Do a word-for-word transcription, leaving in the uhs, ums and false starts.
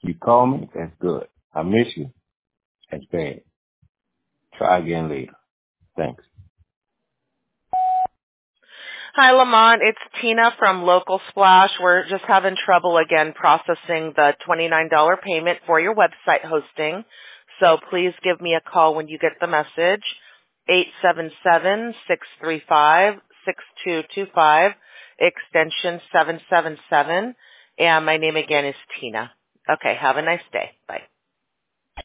You call me, that's good. I miss you, that's bad. Try again later. Thanks. Hi, Lamont. It's Tina from Local Splash. We're just having trouble again processing the twenty-nine dollars payment for your website hosting. So please give me a call when you get the message. eight seven seven, six three five, six two two five, extension seven seven seven. And my name again is Tina. Okay, have a nice day. Bye.